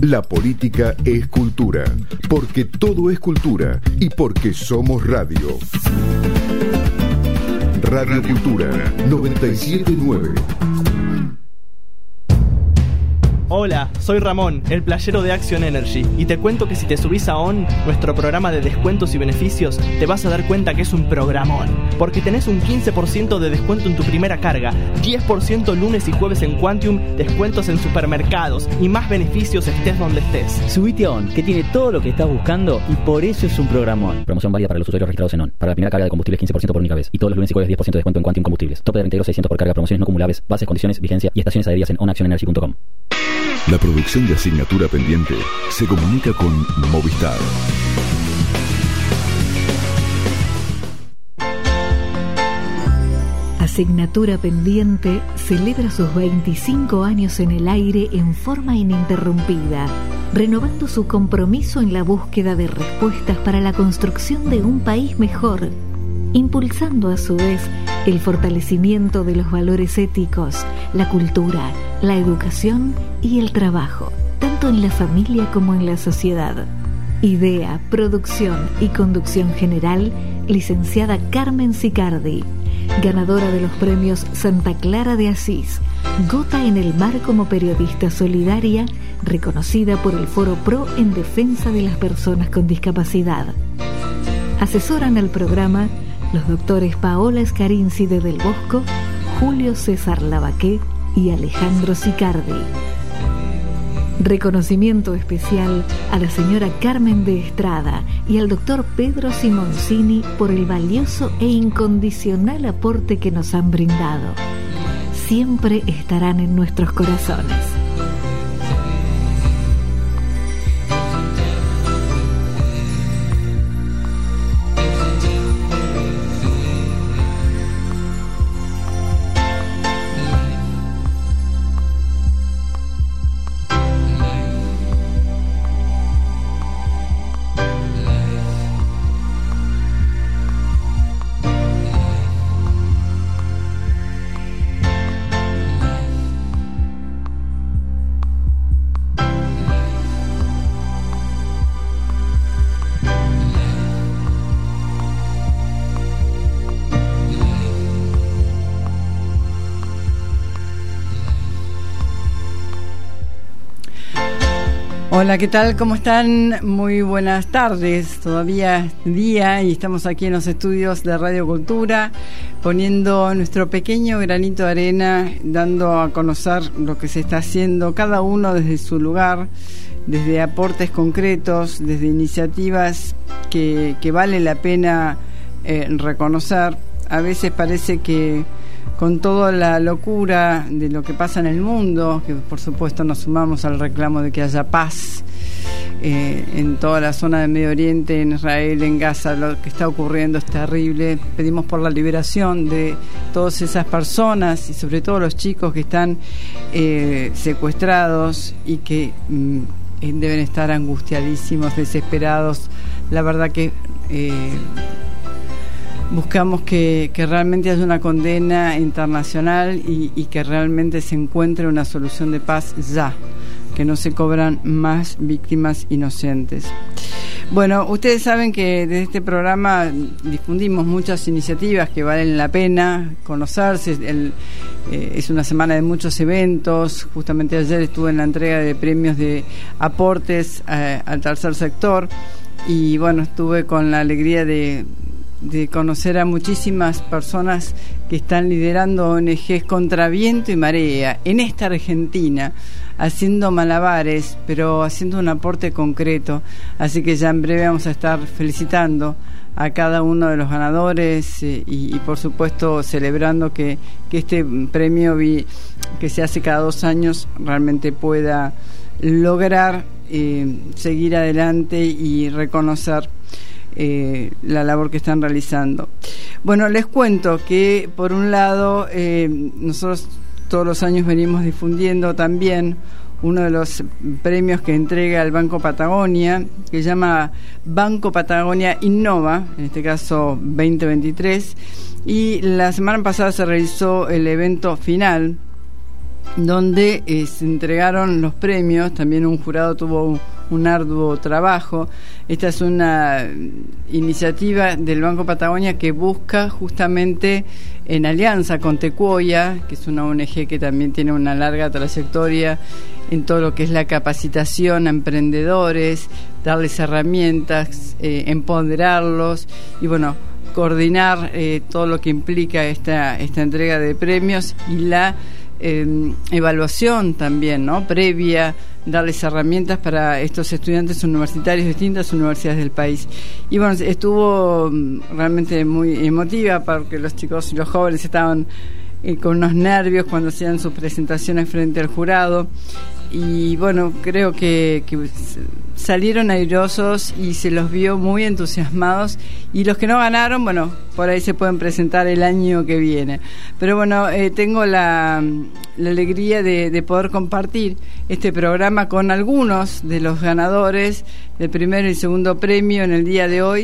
La política es cultura, porque todo es cultura y porque somos radio. Radio Cultura 97.9. Hola, soy Ramón, el playero de Action Energy, y te cuento que si te subís a ON, nuestro programa de descuentos y beneficios, te vas a dar cuenta que es un programón, porque tenés un 15% de descuento en tu primera carga, 10% lunes y jueves en Quantium, descuentos en supermercados y más beneficios estés donde estés. Subite a ON, que tiene todo lo que estás buscando y por eso es un programón. Promoción válida para los usuarios registrados en ON. Para la primera carga de combustibles 15% por única vez, y todos los lunes y jueves 10% de descuento en Quantium Combustibles. Tope de 32.600 por carga, promociones no acumulables, bases, condiciones, vigencia y estaciones adheridas en onactionenergy.com. La producción de Asignatura Pendiente se comunica con Movistar. Asignatura Pendiente celebra sus 25 años en el aire en forma ininterrumpida, renovando su compromiso en la búsqueda de respuestas para la construcción de un país mejor, impulsando a su vez el fortalecimiento de los valores éticos, la cultura, la educación y el trabajo, tanto en la familia como en la sociedad. Idea, producción y conducción general, licenciada Carmen Sicardi, ganadora de los premios Santa Clara de Asís, Gota en el Mar como periodista solidaria, reconocida por el Foro Pro en defensa de las personas con discapacidad. Asesoran al programa los doctores Paola Escarincide del Bosco, Julio César Lavaqué y Alejandro Sicardi. Reconocimiento especial a la señora Carmen de Estrada y al doctor Pedro Simoncini por el valioso e incondicional aporte que nos han brindado. Siempre estarán en nuestros corazones. Hola, ¿qué tal? ¿Cómo están? Muy buenas tardes. Todavía es día y estamos aquí en los estudios de Radio Cultura poniendo nuestro pequeño granito de arena, dando a conocer lo que se está haciendo, cada uno desde su lugar, desde aportes concretos, desde iniciativas que vale la pena reconocer. A veces parece que con toda la locura de lo que pasa en el mundo, que por supuesto nos sumamos al reclamo de que haya paz en toda la zona del Medio Oriente, en Israel, en Gaza, lo que está ocurriendo es terrible. Pedimos por la liberación de todas esas personas y sobre todo los chicos que están secuestrados y que deben estar angustiadísimos, desesperados. La verdad que buscamos que realmente haya una condena internacional y que realmente se encuentre una solución de paz ya, que no se cobran más víctimas inocentes. Bueno, ustedes saben que desde este programa difundimos muchas iniciativas que valen la pena conocerse. Es una semana de muchos eventos. Justamente ayer estuve en la entrega de premios de aportes al tercer sector y bueno, estuve con la alegría de conocer a muchísimas personas que están liderando ONGs contra viento y marea en esta Argentina, haciendo malabares, pero haciendo un aporte concreto. Así que ya en breve vamos a estar felicitando a cada uno de los ganadores y por supuesto celebrando que este premio que se hace cada 2 años realmente pueda lograr seguir adelante y reconocer la labor que están realizando. Bueno, les cuento que por un lado nosotros todos los años venimos difundiendo también uno de los premios que entrega el Banco Patagonia, que se llama Banco Patagonia Innova, en este caso 2023, y la semana pasada se realizó el evento final donde se entregaron los premios. También un jurado tuvo un arduo trabajo. Esta es una iniciativa del Banco Patagonia que busca justamente, en alianza con Tecuoya, que es una ONG que también tiene una larga trayectoria en todo lo que es la capacitación a emprendedores, darles herramientas, empoderarlos y bueno, coordinar todo lo que implica esta entrega de premios y la evaluación también, ¿no? Previa, darles herramientas para estos estudiantes universitarios de distintas universidades del país. Y bueno, estuvo realmente muy emotiva porque los chicos y los jóvenes estaban con unos nervios cuando hacían sus presentaciones frente al jurado. Y bueno, creo que salieron airosos y se los vio muy entusiasmados, y los que no ganaron, bueno, por ahí se pueden presentar el año que viene. Pero bueno, tengo la alegría de poder compartir este programa con algunos de los ganadores del primer y segundo premio en el día de hoy,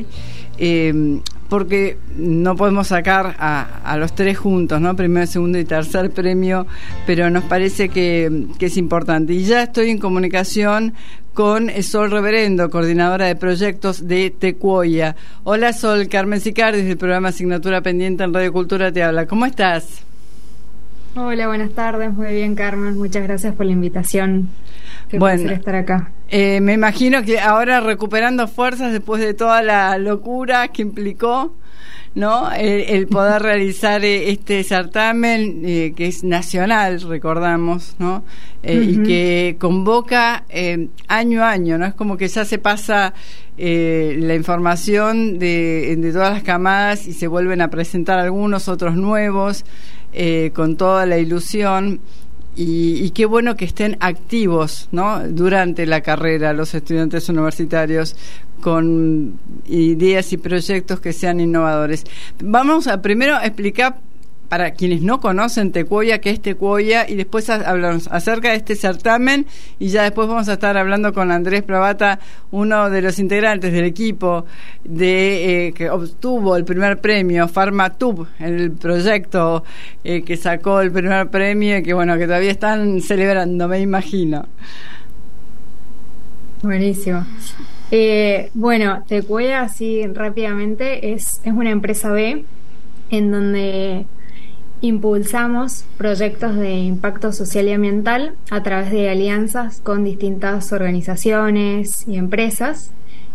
porque no podemos sacar a los tres juntos, ¿no? Primer, segundo y tercer premio, pero nos parece que es importante. Y ya estoy en comunicación con Sol Reverendo, coordinadora de proyectos de Tecuoya. Hola Sol, Carmen Sicardi del programa Asignatura Pendiente en Radio Cultura te habla. ¿Cómo estás? Hola, buenas tardes. Muy bien, Carmen. Muchas gracias por la invitación. Qué placer estar acá. Me imagino que ahora recuperando fuerzas después de toda la locura que implicó, ¿no? El poder realizar este certamen que es nacional, recordamos, ¿no? Y que convoca año a año, ¿no? Es como que ya se pasa la información de todas las camadas y se vuelven a presentar algunos, otros nuevos, con toda la ilusión. Y qué bueno que estén activos, ¿no? Durante la carrera los estudiantes universitarios con ideas y proyectos que sean innovadores. Vamos a primero explicar para quienes no conocen Tecuoya qué es Tecuoya, y después hablamos acerca de este certamen, y ya después vamos a estar hablando con Andrés Pravata, uno de los integrantes del equipo que obtuvo el primer premio, PharmaTube, el proyecto que sacó el primer premio, que bueno, que todavía están celebrando, me imagino. Buenísimo. Bueno, Tecuoya, así rápidamente, es una empresa B en donde impulsamos proyectos de impacto social y ambiental a través de alianzas con distintas organizaciones y empresas,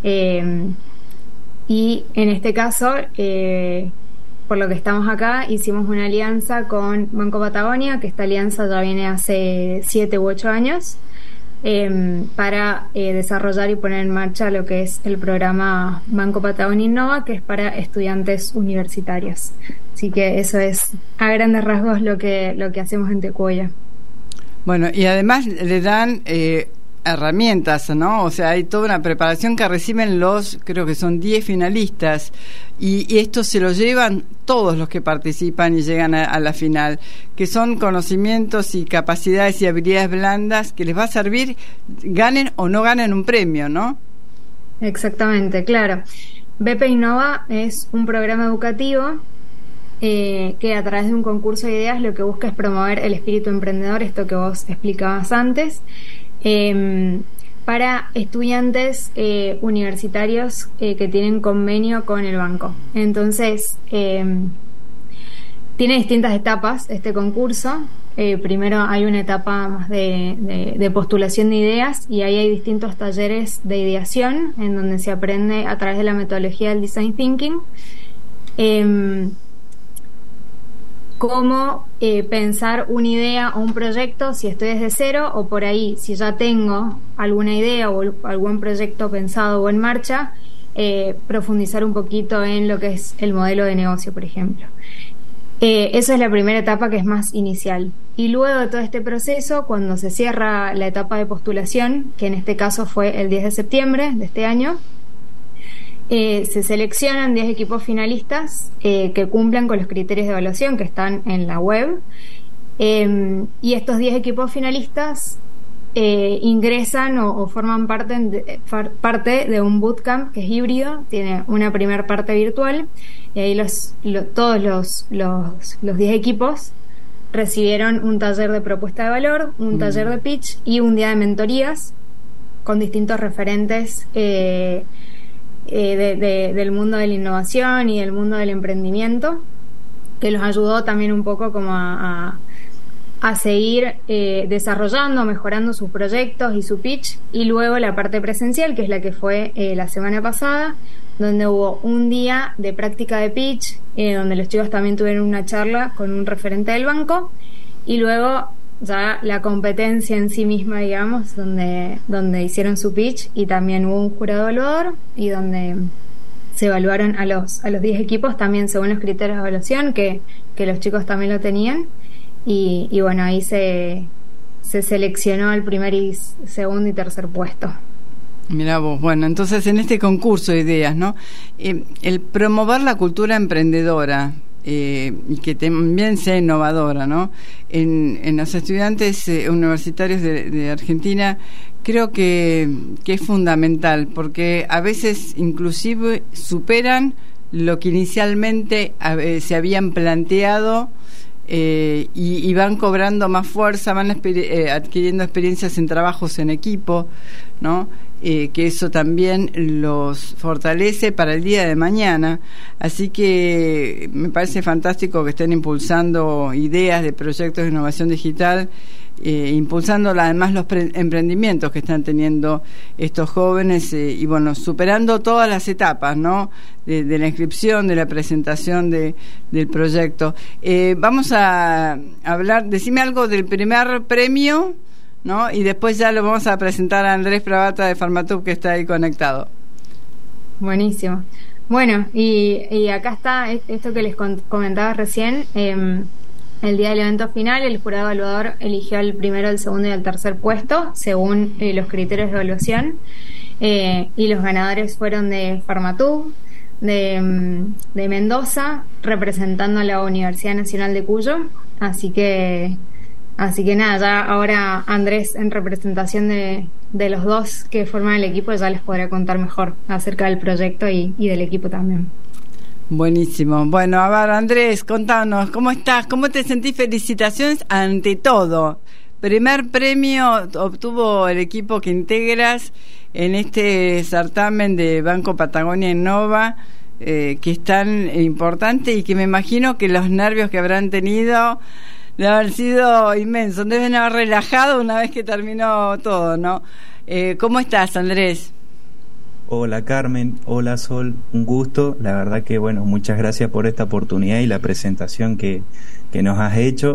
y en este caso, por lo que estamos acá, hicimos una alianza con Banco Patagonia, que esta alianza ya viene hace 7 u 8 años, para desarrollar y poner en marcha lo que es el programa Banco Patagonia Innova, que es para estudiantes universitarios. Así que eso es a grandes rasgos lo que hacemos en Tecuoya. Bueno, y además le dan herramientas, ¿no? O sea, hay toda una preparación que reciben creo que son 10 finalistas, y esto se lo llevan todos los que participan y llegan a la final, que son conocimientos y capacidades y habilidades blandas que les va a servir, ganen o no ganen un premio, ¿no? Exactamente, claro. BP Innova es un programa educativo que a través de un concurso de ideas lo que busca es promover el espíritu emprendedor, esto que vos explicabas antes, para estudiantes universitarios que tienen convenio con el banco. Entonces, tiene distintas etapas este concurso. Primero hay una etapa más de postulación de ideas, y ahí hay distintos talleres de ideación en donde se aprende a través de la metodología del Design Thinking cómo pensar una idea o un proyecto si estoy desde cero, o por ahí si ya tengo alguna idea o algún proyecto pensado o en marcha, profundizar un poquito en lo que es el modelo de negocio, por ejemplo. Esa es la primera etapa, que es más inicial. Y luego de todo este proceso, cuando se cierra la etapa de postulación, que en este caso fue el 10 de septiembre de este año, se seleccionan 10 equipos finalistas que cumplan con los criterios de evaluación que están en la web, y estos 10 equipos finalistas ingresan o forman parte de un bootcamp que es híbrido, tiene una primera parte virtual, y ahí todos los 10 equipos recibieron un taller de propuesta de valor, un taller de pitch y un día de mentorías con distintos referentes del mundo de la innovación y del mundo del emprendimiento, que los ayudó también un poco como a seguir desarrollando, mejorando sus proyectos y su pitch. Y luego la parte presencial, que es la que fue la semana pasada, donde hubo un día de práctica de pitch, donde los chicos también tuvieron una charla con un referente del banco, y luego ya la competencia en sí misma, digamos, donde hicieron su pitch, y también hubo un jurado evaluador, y donde se evaluaron a los 10 equipos, también según los criterios de evaluación, que los chicos también lo tenían, y bueno, ahí se seleccionó el primer y segundo y tercer puesto. Mirá vos, bueno, entonces en este concurso de ideas, ¿no? El promover la cultura emprendedora y que también sea innovadora, ¿no? En los estudiantes universitarios de Argentina, creo que es fundamental, porque a veces inclusive superan lo que inicialmente se habían planteado, y van cobrando más fuerza, van adquiriendo experiencias en trabajos en equipo, ¿no? Que eso también los fortalece para el día de mañana. Así que me parece fantástico que estén impulsando ideas de proyectos de innovación digital, impulsando además los emprendimientos que están teniendo estos jóvenes, y bueno, superando todas las etapas, ¿no? De la inscripción, de la presentación del proyecto. Vamos a hablar, decime algo del primer premio, ¿no? Y después ya lo vamos a presentar a Andrés Pravata de Pharmatub, que está ahí conectado. Buenísimo. Bueno, y acá está esto que les comentaba recién. El día del evento final, el jurado evaluador eligió el primero, el segundo y el tercer puesto según los criterios de evaluación, y los ganadores fueron de Pharmatub, de Mendoza, representando a la Universidad Nacional de Cuyo. Así que nada, ya ahora Andrés, en representación de los dos que forman el equipo, ya les podrá contar mejor acerca del proyecto y del equipo también. Buenísimo. Bueno, a ver, Andrés, contanos, ¿cómo estás? ¿Cómo te sentís? Felicitaciones ante todo. Primer premio obtuvo el equipo que integras en este certamen de Banco Patagonia Innova, que es tan importante, y que me imagino que los nervios que habrán tenido deben haber sido inmensos, deben haber relajado una vez que terminó todo, ¿no? ¿Cómo estás, Andrés? Hola, Carmen. Hola, Sol. Un gusto. La verdad que, bueno, muchas gracias por esta oportunidad y la presentación que nos has hecho.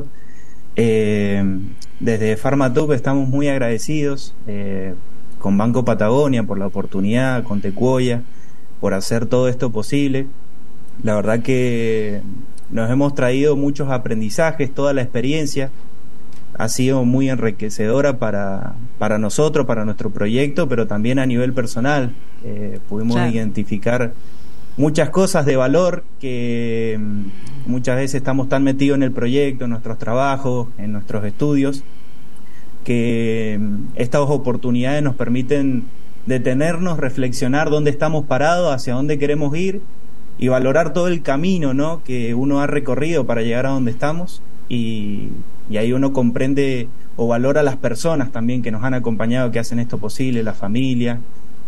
Desde Pharmatub estamos muy agradecidos con Banco Patagonia por la oportunidad, con Tecuoya, por hacer todo esto posible. La verdad que nos hemos traído muchos aprendizajes, toda la experiencia ha sido muy enriquecedora para nosotros, para nuestro proyecto, pero también a nivel personal. Pudimos identificar muchas cosas de valor que muchas veces estamos tan metidos en el proyecto, en nuestros trabajos, en nuestros estudios, que estas oportunidades nos permiten detenernos, reflexionar dónde estamos parados, hacia dónde queremos ir, y valorar todo el camino, ¿no?, que uno ha recorrido para llegar a donde estamos, y ahí uno comprende o valora a las personas también que nos han acompañado, que hacen esto posible, la familia,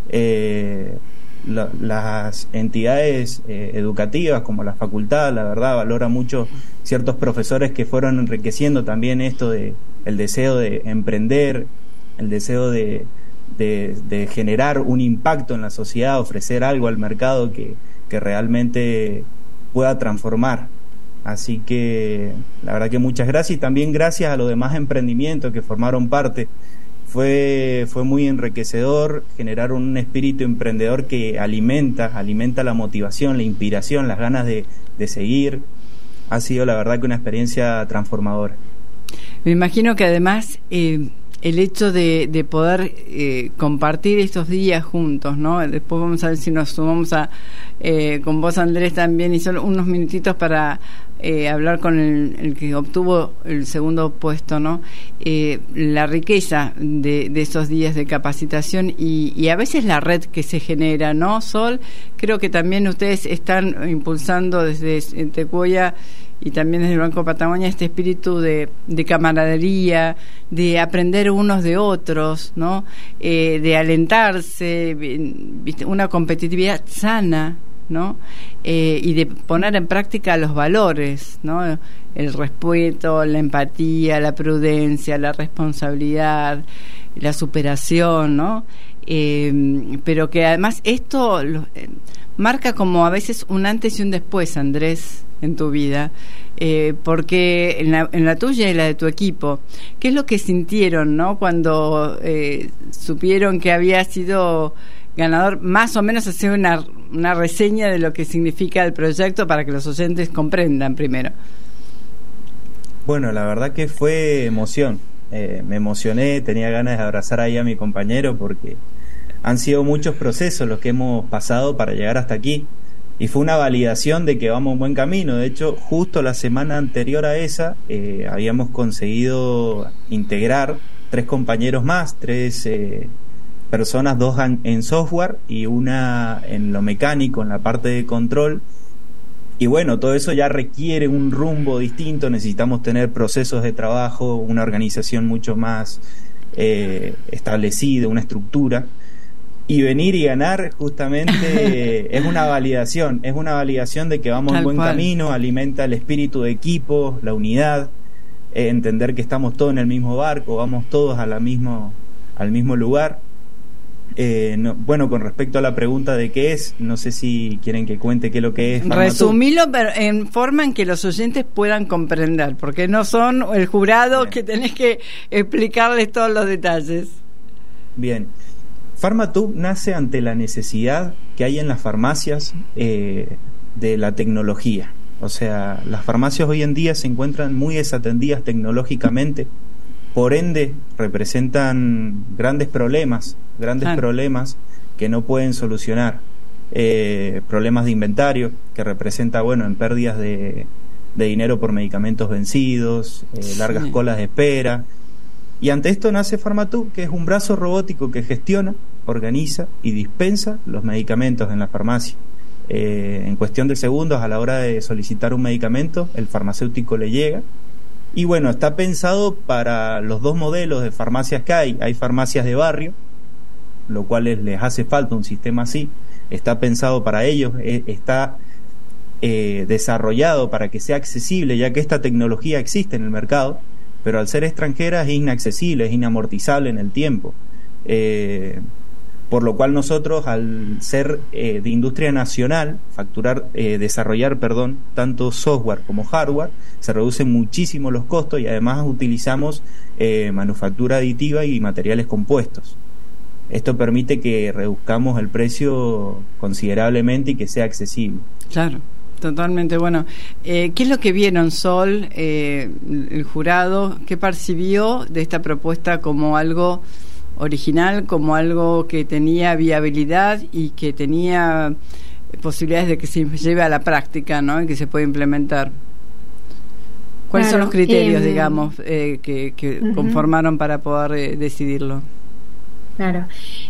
las entidades educativas como la facultad. La verdad valora mucho ciertos profesores que fueron enriqueciendo también esto de el deseo de emprender, el deseo de generar un impacto en la sociedad, ofrecer algo al mercado que realmente pueda transformar. Así que la verdad que muchas gracias, y también gracias a los demás emprendimientos que formaron parte. Fue muy enriquecedor generar un espíritu emprendedor que alimenta la motivación, la inspiración, las ganas de seguir. Ha sido la verdad que una experiencia transformadora. Me imagino que además el hecho de poder compartir estos días juntos, ¿no? Después vamos a ver si nos sumamos con vos, Andrés, también, y solo unos minutitos para hablar con el que obtuvo el segundo puesto, ¿no? La riqueza de esos días de capacitación y a veces la red que se genera, ¿no, Sol? Creo que también ustedes están impulsando desde Tecuoya y también desde el Banco Patagonia, este espíritu de camaradería, de aprender unos de otros, ¿no? De alentarse, ¿viste? Una competitividad sana, ¿no? Y de poner en práctica los valores, ¿no? El respeto, la empatía, la prudencia, la responsabilidad, la superación, ¿no? Pero que además esto marca como a veces un antes y un después, Andrés, en tu vida, porque en la tuya y la de tu equipo, ¿qué es lo que sintieron, ¿no? Cuando supieron que había sido ganador? Más o menos hacer una reseña de lo que significa el proyecto para que los oyentes comprendan primero. Bueno, la verdad que fue emoción. Me emocioné, tenía ganas de abrazar ahí a mi compañero porque han sido muchos procesos los que hemos pasado para llegar hasta aquí. Y fue una validación de que vamos en buen camino. De hecho, justo la semana anterior a esa, habíamos conseguido integrar 3 compañeros más, 3 personas, 2 en software y una en lo mecánico, en la parte de control. Y bueno, todo eso ya requiere un rumbo distinto, necesitamos tener procesos de trabajo, una organización mucho más establecida, una estructura. Y venir y ganar justamente es una validación de que vamos en buen camino, alimenta el espíritu de equipo, la unidad, entender que estamos todos en el mismo barco, vamos todos al mismo lugar. Bueno, con respecto a la pregunta de qué es, no sé si quieren que cuente qué es lo que es. Resumilo, pero en forma en que los oyentes puedan comprender, porque no son el jurado. Bien. Que tenés que explicarles todos los detalles. Bien. Pharmatube nace ante la necesidad que hay en las farmacias de la tecnología. O sea, las farmacias hoy en día se encuentran muy desatendidas tecnológicamente, por ende representan grandes problemas que no pueden solucionar. Problemas de inventario que representa, en pérdidas de dinero por medicamentos vencidos, largas colas de espera. Y ante esto nace Pharmatube, que es un brazo robótico que gestiona, organiza y dispensa los medicamentos en la farmacia. En cuestión de segundos, a la hora de solicitar un medicamento, el farmacéutico le llega. Y bueno, está pensado para los 2 modelos de farmacias que hay. Hay farmacias de barrio, lo cual les hace falta un sistema así. Está pensado para ellos, está desarrollado para que sea accesible, ya que esta tecnología existe en el mercado, pero al ser extranjera es inaccesible, es inamortizable en el tiempo. Por lo cual nosotros, al ser de industria nacional, desarrollar tanto software como hardware, se reducen muchísimo los costos y además utilizamos manufactura aditiva y materiales compuestos. Esto permite que reduzcamos el precio considerablemente y que sea accesible. Claro. Totalmente. Bueno, ¿qué es lo que vieron, Sol, el jurado? ¿Qué percibió de esta propuesta como algo original, como algo que tenía viabilidad y que tenía posibilidades de que se lleve a la práctica, ¿no? Y que se pueda implementar? ¿Cuáles son los criterios, digamos, que conformaron para poder decidirlo? Claro.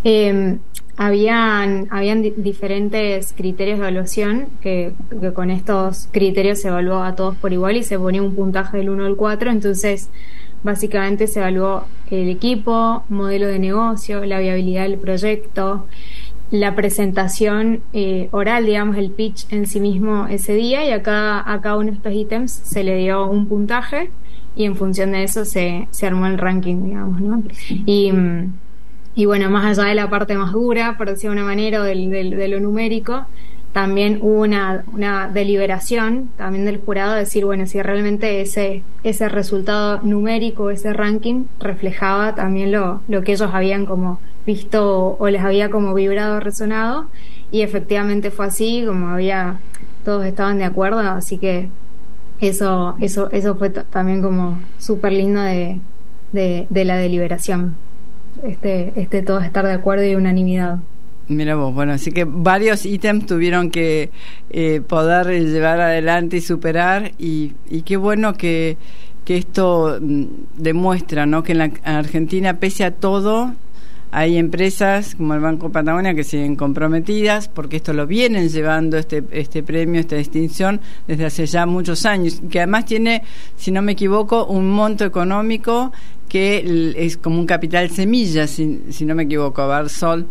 Habían diferentes criterios de evaluación que con estos criterios se evaluó a todos por igual y se ponía un puntaje del 1 al 4. Entonces básicamente se evaluó el equipo, modelo de negocio, la viabilidad del proyecto, la presentación oral, digamos, el pitch en sí mismo ese día, y a cada uno de estos ítems se le dio un puntaje y en función de eso se armó el ranking, digamos, ¿no? Y bueno, más allá de la parte más dura, por decirlo de una manera, de lo numérico, también hubo una deliberación también del jurado de decir, bueno, si realmente ese resultado numérico, ese ranking, reflejaba también lo que ellos habían como visto o les había como vibrado, resonado, y efectivamente fue así, todos estaban de acuerdo, así que eso fue también como súper lindo de la deliberación. Todos estar de acuerdo y unanimidad. Mira vos, bueno, así que varios ítems tuvieron que poder llevar adelante y superar, y qué bueno que esto demuestra, ¿no? Que en Argentina, pese a todo, hay empresas como el Banco Patagonia que siguen comprometidas, porque esto lo vienen llevando, este premio, esta distinción, desde hace ya muchos años, que además tiene, si no me equivoco, un monto económico que es como un capital semilla, si no me equivoco, Barsol.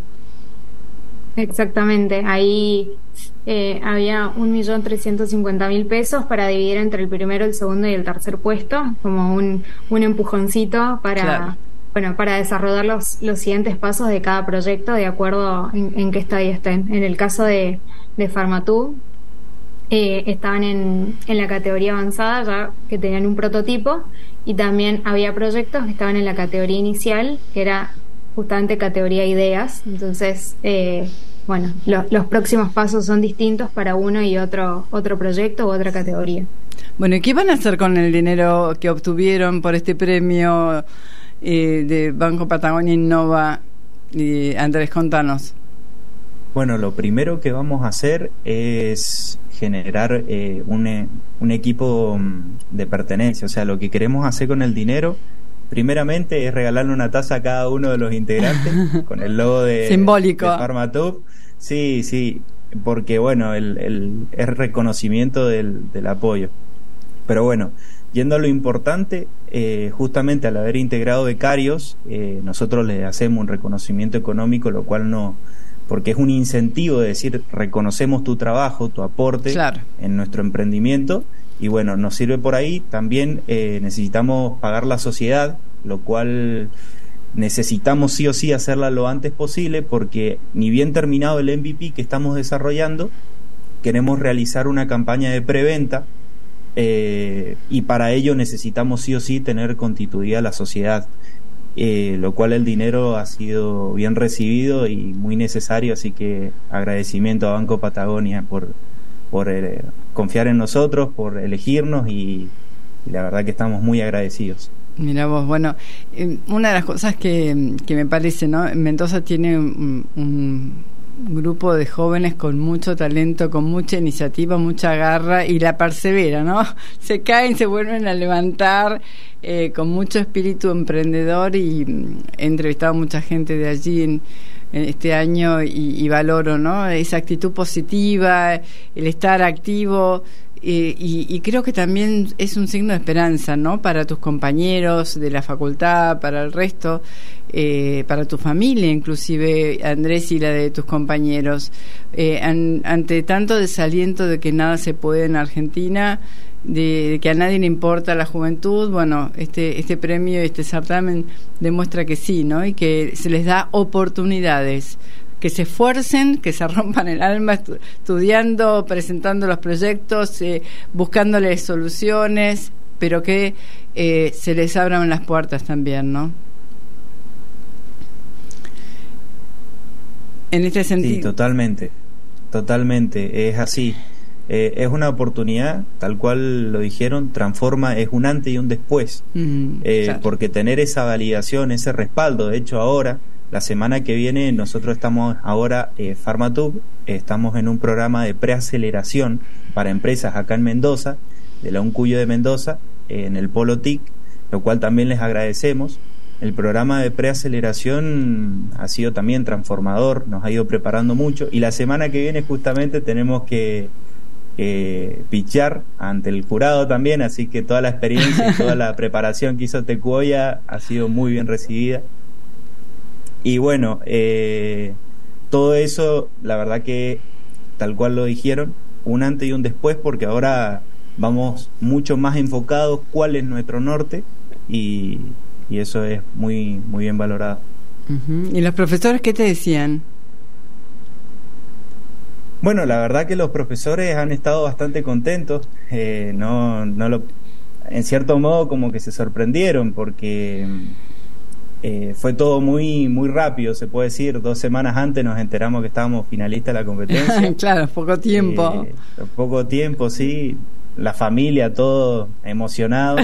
Exactamente, ahí había 1.350.000 pesos para dividir entre el primero, el segundo y el tercer puesto, como un empujoncito para... Claro. Bueno, para desarrollar los siguientes pasos de cada proyecto de acuerdo en qué estadio estén. En el caso de Pharmatub, estaban en la categoría avanzada, ya que tenían un prototipo, y también había proyectos que estaban en la categoría inicial, que era justamente categoría ideas. Entonces, bueno, los próximos pasos son distintos para uno y otro proyecto u otra categoría. Bueno, ¿y qué van a hacer con el dinero que obtuvieron por este premio de Banco Patagonia Innova? Andrés, contanos. Bueno, lo primero que vamos a hacer es generar un equipo de pertenencia. O sea, lo que queremos hacer con el dinero, primeramente, es regalarle una taza a cada uno de los integrantes con el logo simbólico de Pharmatub. Sí, porque bueno, es reconocimiento del apoyo. Pero bueno, yendo a lo importante, justamente al haber integrado becarios, nosotros les hacemos un reconocimiento económico, lo cual no, porque es un incentivo de decir, reconocemos tu trabajo, tu aporte, claro, en nuestro emprendimiento, y bueno, nos sirve por ahí. También necesitamos pagar la sociedad, lo cual necesitamos sí o sí hacerla lo antes posible, porque ni bien terminado el MVP que estamos desarrollando, queremos realizar una campaña de preventa, y para ello necesitamos sí o sí tener constituida la sociedad, lo cual el dinero ha sido bien recibido y muy necesario, así que agradecimiento a Banco Patagonia por confiar en nosotros, por elegirnos, y la verdad que estamos muy agradecidos. Mira vos, bueno, una de las cosas que me parece, ¿no? Mendoza tiene un grupo de jóvenes con mucho talento, con mucha iniciativa, mucha garra, y la persevera, ¿no? Se caen, se vuelven a levantar, con mucho espíritu emprendedor, y he entrevistado a mucha gente de allí en este año y valoro, ¿no? Esa actitud positiva, el estar activo, y creo que también es un signo de esperanza, ¿no? Para tus compañeros de la facultad, para el resto, para tu familia, inclusive, Andrés, y la de tus compañeros. Ante tanto desaliento de que nada se puede en Argentina, de que a nadie le importa la juventud, bueno, este premio, este certamen demuestra que sí, ¿no? Y que se les da oportunidades, que se esfuercen, que se rompan el alma estudiando, presentando los proyectos, buscándoles soluciones, pero que se les abran las puertas también, ¿no? En este sentido. Sí, totalmente, es así. Es una oportunidad, tal cual lo dijeron, transforma, es un antes y un después, claro, porque tener esa validación, ese respaldo, de hecho ahora, la semana que viene, nosotros estamos ahora, Pharmatub, estamos en un programa de preaceleración para empresas acá en Mendoza, de la UNCUYO de Mendoza, en el Polo TIC, lo cual también les agradecemos. El programa de preaceleración ha sido también transformador, nos ha ido preparando mucho, y la semana que viene justamente tenemos que pitchar ante el jurado también, así que toda la experiencia y toda la preparación que hizo Tecuoya ha sido muy bien recibida. Y bueno, todo eso, la verdad que tal cual lo dijeron, un antes y un después, porque ahora vamos mucho más enfocados cuál es nuestro norte, y eso es muy, muy bien valorado. Uh-huh. ¿Y los profesores qué te decían? Bueno, la verdad que los profesores han estado bastante contentos, en cierto modo como que se sorprendieron, porque fue todo muy muy rápido, se puede decir. 2 semanas antes nos enteramos que estábamos finalistas de la competencia. Claro, poco tiempo. Poco tiempo, sí. La familia, todo emocionado.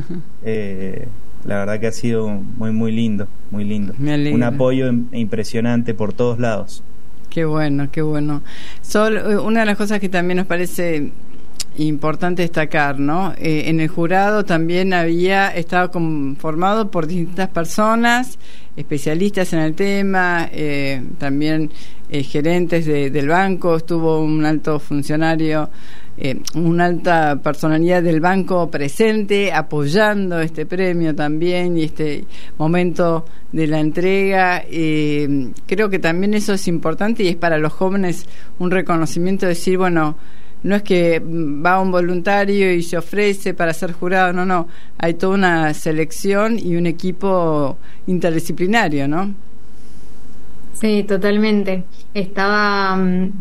La verdad que ha sido muy muy lindo, muy lindo. Un apoyo impresionante por todos lados. Qué bueno, qué bueno. Una de las cosas que también nos parece importante destacar, ¿no? En el jurado también estaba conformado por distintas personas, especialistas en el tema, también gerentes del banco, estuvo un alto funcionario, una alta personalidad del banco presente, apoyando este premio también y este momento de la entrega. Creo que también eso es importante y es para los jóvenes un reconocimiento de decir, bueno, no es que va un voluntario y se ofrece para ser jurado, no, hay toda una selección y un equipo interdisciplinario, ¿no? Sí, totalmente. Estaba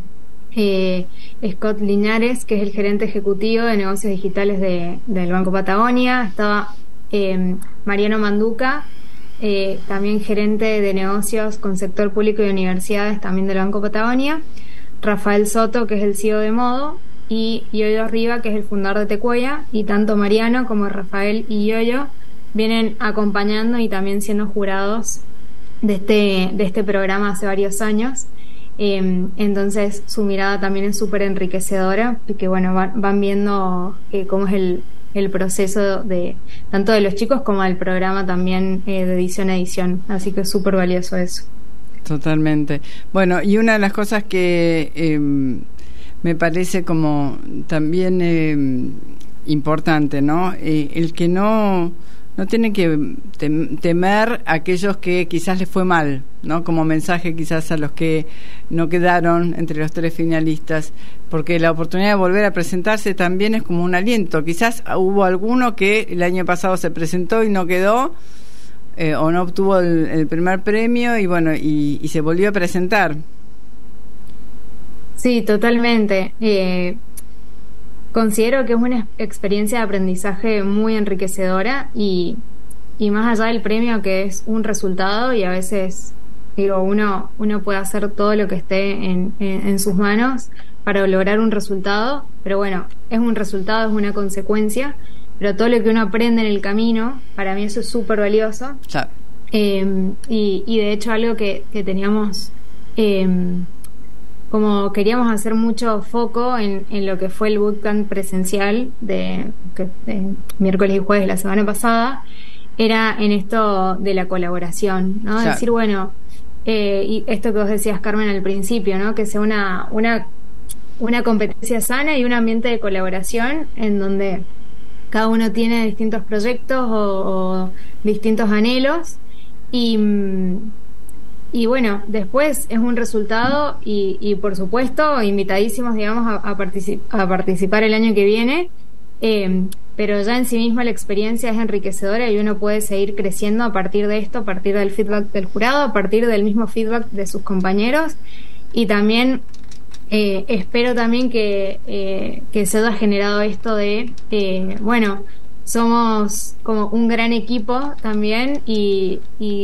Scott Linares, que es el gerente ejecutivo de negocios digitales del Banco Patagonia. Estaba Mariano Manduca, también gerente de negocios con sector público y universidades también del Banco Patagonia. Rafael Soto, que es el CEO de Modo, y Yoyo Riva, que es el fundador de Tecuoya, y tanto Mariano como Rafael y Yoyo vienen acompañando y también siendo jurados de este programa hace varios años. Entonces su mirada también es súper enriquecedora, porque bueno, van viendo cómo es el proceso de tanto de los chicos como del programa también de edición a edición, así que es súper valioso eso. Totalmente. Bueno, y una de las cosas que me parece como también importante, ¿no? El que no tiene que temer a aquellos que quizás les fue mal, ¿no? Como mensaje quizás a los que no quedaron entre los 3 finalistas, porque la oportunidad de volver a presentarse también es como un aliento. Quizás hubo alguno que el año pasado se presentó y no quedó, o no obtuvo el primer premio y bueno, y se volvió a presentar. Sí, totalmente. Considero que es una experiencia de aprendizaje muy enriquecedora y más allá del premio, que es un resultado, y a veces digo, uno puede hacer todo lo que esté en sus manos para lograr un resultado, pero bueno, es un resultado, es una consecuencia, pero todo lo que uno aprende en el camino, para mí eso es súper valioso. Sí. Y de hecho algo que teníamos, como queríamos hacer mucho foco en lo que fue el bootcamp presencial de miércoles y jueves de la semana pasada, era en esto de la colaboración, ¿no? Sí. Decir, bueno, y esto que vos decías, Carmen, al principio, ¿no? Que sea una competencia sana y un ambiente de colaboración en donde cada uno tiene distintos proyectos o distintos anhelos y bueno, después es un resultado y por supuesto invitadísimos, digamos, a participar el año que viene, pero ya en sí misma la experiencia es enriquecedora y uno puede seguir creciendo a partir de esto, a partir del feedback del jurado, a partir del mismo feedback de sus compañeros, y también espero también que se haya generado esto de bueno, somos como un gran equipo también y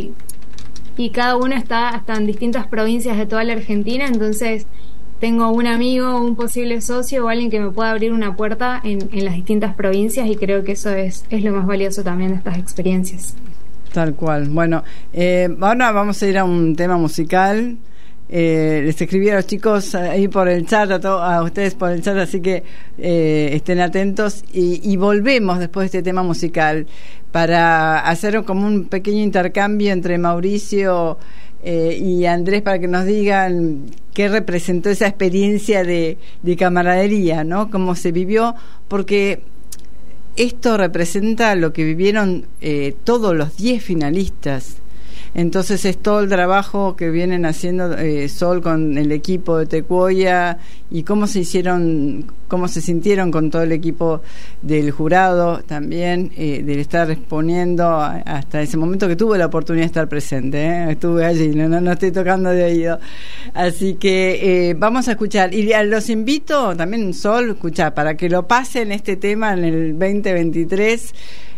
cada uno está hasta en distintas provincias de toda la Argentina, entonces tengo un amigo, un posible socio o alguien que me pueda abrir una puerta en las distintas provincias, y creo que eso es lo más valioso también de estas experiencias. Tal cual. Bueno, ahora vamos a ir a un tema musical. Les escribí a los chicos ahí por el chat, a ustedes por el chat, así que estén atentos y volvemos después de este tema musical para hacer como un pequeño intercambio entre Mauricio y Andrés, para que nos digan qué representó esa experiencia de camaradería, ¿no? Cómo se vivió, porque esto representa lo que vivieron todos los 10 finalistas. Entonces es todo el trabajo que vienen haciendo Sol con el equipo de Tecuoya y cómo se sintieron con todo el equipo del jurado también, de estar exponiendo hasta ese momento que tuve la oportunidad de estar presente, estuve allí, no estoy tocando de oído. Así que vamos a escuchar, y los invito también, Sol, escuchar, para que lo pasen este tema en el 2023.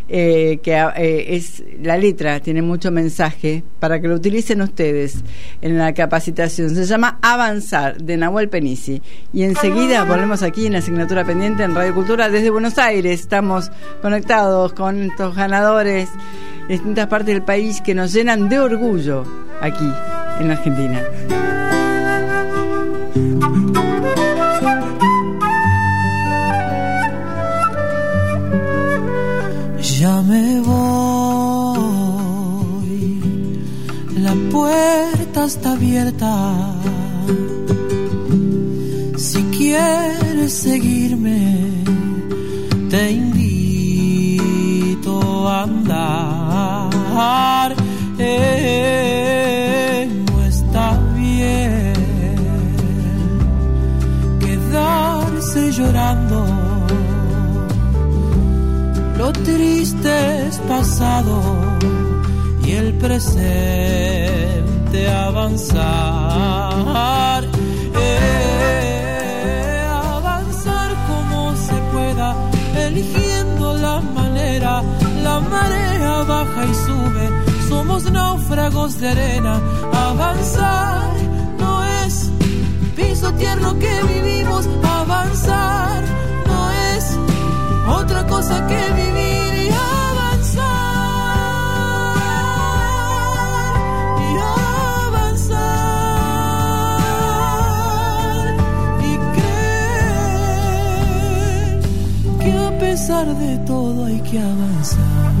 Es la letra, tiene mucho mensaje para que lo utilicen ustedes en la capacitación. Se llama Avanzar, de Nahuel Penisi, y enseguida volvemos aquí en la asignatura pendiente en Radio Cultura desde Buenos Aires. Estamos conectados con estos ganadores de distintas partes del país que nos llenan de orgullo aquí en Argentina. puerta está abierta. Si quieres seguirme, te invito a andar. No está bien quedarse llorando. Lo triste es pasado y el presente avanzar. Avanzar como se pueda, eligiendo la manera. La marea baja y sube, somos náufragos de arena. Avanzar no es pisotear lo que vivimos. Avanzar no es otra cosa que vivir y avanzar. Y avanzar. Y creer que a pesar de todo hay que avanzar.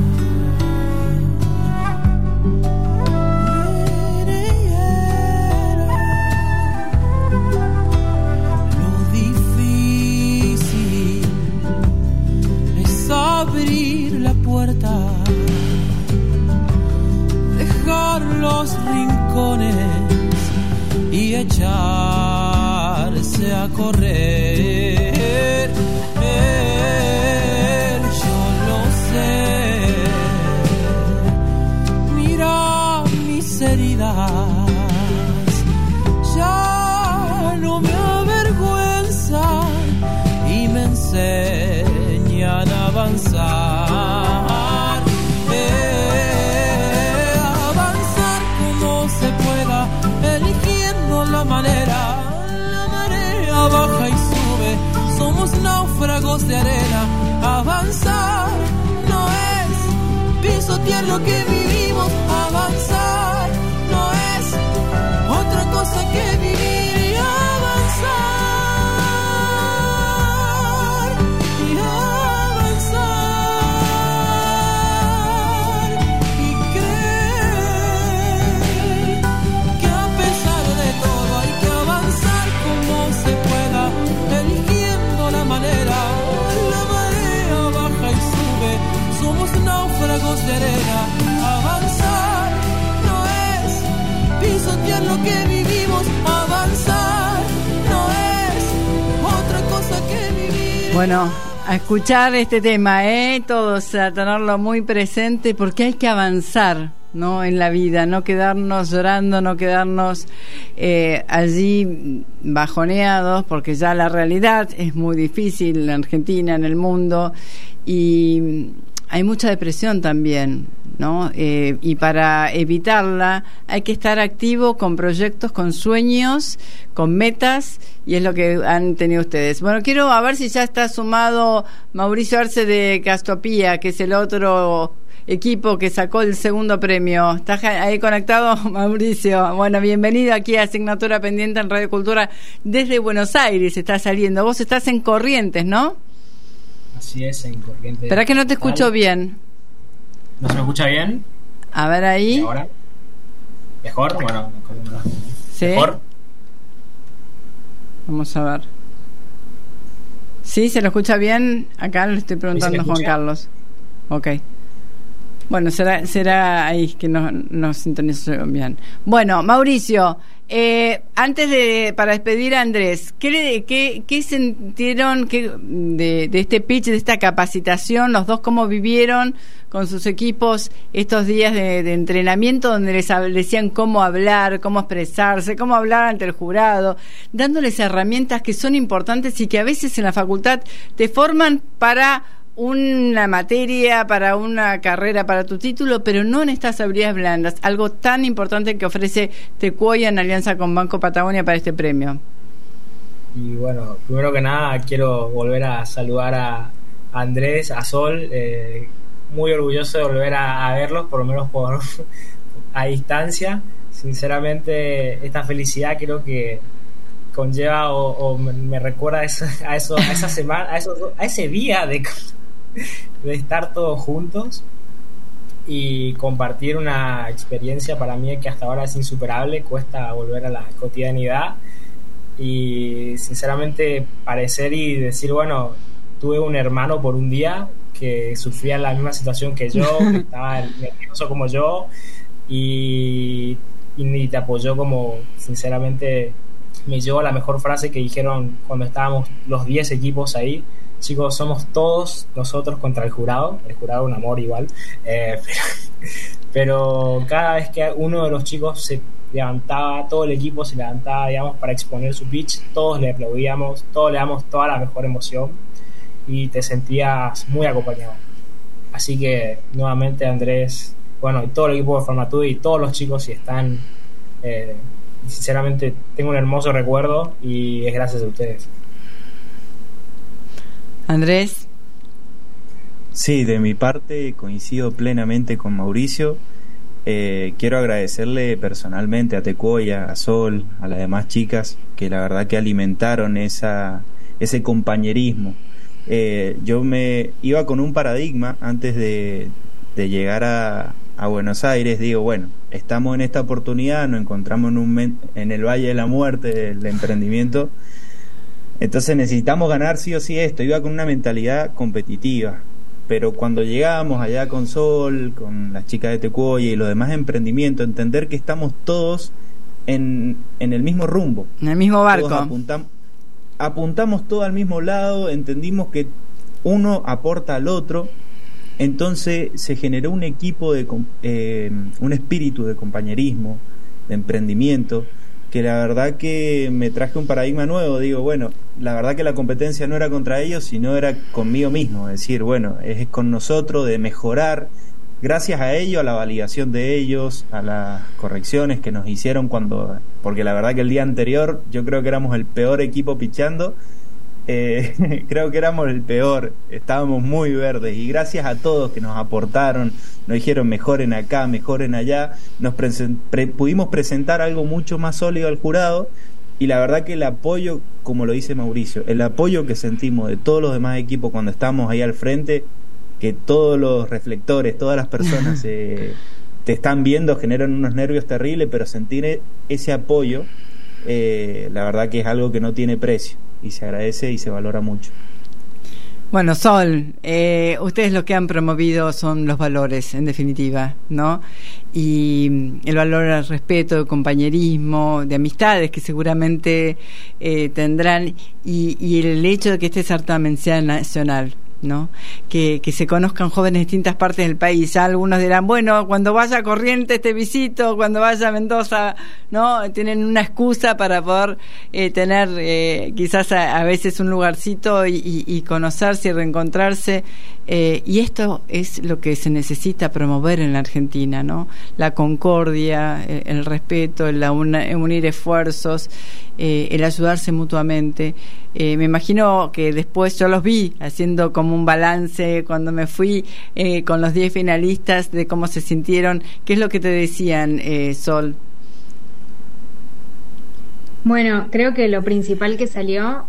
Abrir la puerta, dejar los rincones y echarse a correr. Yo lo sé, mira mis heridas, ya no me avergüenzan y me enseñan a avanzar, avanzar como se pueda, eligiendo la manera. La marea baja y sube, somos náufragos de arena. Avanzar no es pisotear lo que vivimos. Avanzar no es otra cosa que vivir y avanzar. De arena. Avanzar no es pisotear lo que vivimos. Avanzar no es otra cosa que vivir. Bueno, a escuchar este tema, todos a tenerlo muy presente, porque hay que avanzar, ¿no? En la vida, no quedarnos llorando, no quedarnos allí bajoneados, porque ya la realidad es muy difícil en Argentina, en el mundo, y hay mucha depresión también, ¿no? Y para evitarla hay que estar activo con proyectos, con sueños, con metas, y es lo que han tenido ustedes. Bueno, quiero a ver si ya está sumado Mauricio Arce de Castopía, que es el otro equipo que sacó el segundo premio. ¿Estás ahí conectado, Mauricio? Bueno, bienvenido aquí a Asignatura Pendiente en Radio Cultura. Desde Buenos Aires está saliendo. Vos estás en Corrientes, ¿no? Así es, en Corrientes. Espera que no te escucho bien. ¿No se me escucha bien? A ver ahí. ¿Y ahora? ¿Mejor? Bueno, mejor. ¿Sí? ¿Mejor? Vamos a ver. ¿Sí? ¿Se lo escucha bien? Acá le estoy preguntando a Juan Carlos. Ok. Bueno, será ahí que nos sintonizó bien. Bueno, Mauricio, para despedir a Andrés, ¿qué sintieron de este pitch, de esta capacitación, los dos cómo vivieron con sus equipos estos días de entrenamiento donde les decían cómo hablar, cómo expresarse, cómo hablar ante el jurado, dándoles herramientas que son importantes y que a veces en la facultad te forman para una materia, para una carrera, para tu título, pero no en estas habilidades blandas, algo tan importante que ofrece Tecuoya en alianza con Banco Patagonia para este premio? Y bueno, primero que nada quiero volver a saludar a Andrés, a Sol, muy orgulloso de volver a verlos, por lo menos a distancia. Sinceramente, esta felicidad creo que conlleva o me recuerda a esa semana, a ese día de estar todos juntos. y compartir una experiencia para mí que hasta ahora es insuperable. Cuesta volver a la cotidianidad y sinceramente parecer y decir, bueno, tuve un hermano por un día que sufría la misma situación que yo, que estaba nervioso como yo y te apoyó, como sinceramente me llevó a la mejor frase que dijeron cuando estábamos los 10 equipos ahí: chicos, somos todos nosotros contra el jurado un amor igual, pero cada vez que uno de los chicos se levantaba, todo el equipo se levantaba, digamos, para exponer su pitch, todos le aplaudíamos, todos le damos toda la mejor emoción y te sentías muy acompañado. Así que nuevamente, Andrés, bueno, y todo el equipo de Formatud y todos los chicos, si están, sinceramente tengo un hermoso recuerdo y es gracias a ustedes. Andrés. Sí, de mi parte coincido plenamente con Mauricio. Quiero agradecerle personalmente a Tecuoya, a Sol, a las demás chicas que la verdad que alimentaron ese compañerismo. Yo me iba con un paradigma antes de llegar a Buenos Aires. Digo, bueno, estamos en esta oportunidad, nos encontramos en el Valle de la Muerte del emprendimiento, entonces necesitamos ganar sí o sí esto. Iba con una mentalidad competitiva, pero cuando llegamos allá con Sol, con las chicas de Tecuoya y los demás emprendimientos, entender que estamos todos en el mismo rumbo, en el mismo barco, todos apuntamos todo al mismo lado, entendimos que uno aporta al otro, entonces se generó un equipo un espíritu de compañerismo, de emprendimiento, que la verdad que me traje un paradigma nuevo. Digo, bueno, la verdad que la competencia no era contra ellos, sino era conmigo mismo, es decir, bueno, es con nosotros, de mejorar, gracias a ellos, a la validación de ellos, a las correcciones que nos hicieron porque la verdad que el día anterior yo creo que éramos el peor equipo pichando, creo que éramos el peor, estábamos muy verdes, y gracias a todos que nos aportaron, nos dijeron mejoren acá, mejoren allá, pudimos presentar algo mucho más sólido al jurado. Y la verdad que el apoyo, como lo dice Mauricio, el apoyo que sentimos de todos los demás equipos cuando estábamos ahí al frente, que todos los reflectores, todas las personas te están viendo, generan unos nervios terribles, pero sentir ese apoyo, la verdad que es algo que no tiene precio y se agradece y se valora mucho. Bueno, Sol, ustedes lo que han promovido son los valores, en definitiva, ¿no? Y el valor al respeto, de compañerismo, de amistades que seguramente tendrán, y el hecho de que este certamen sea nacional, ¿no? Que se conozcan jóvenes de distintas partes del país. Ya algunos dirán, bueno, cuando vaya a Corrientes te visito, cuando vaya a Mendoza, ¿no? Tienen una excusa para poder tener quizás a veces un lugarcito y conocerse y reencontrarse, y esto es lo que se necesita promover en la Argentina, ¿no? La concordia, el respeto, el unir esfuerzos, el ayudarse mutuamente. Me imagino que después yo los vi haciendo como un balance cuando me fui con los 10 finalistas de cómo se sintieron. ¿Qué es lo que te decían, Sol? Bueno, creo que lo principal que salió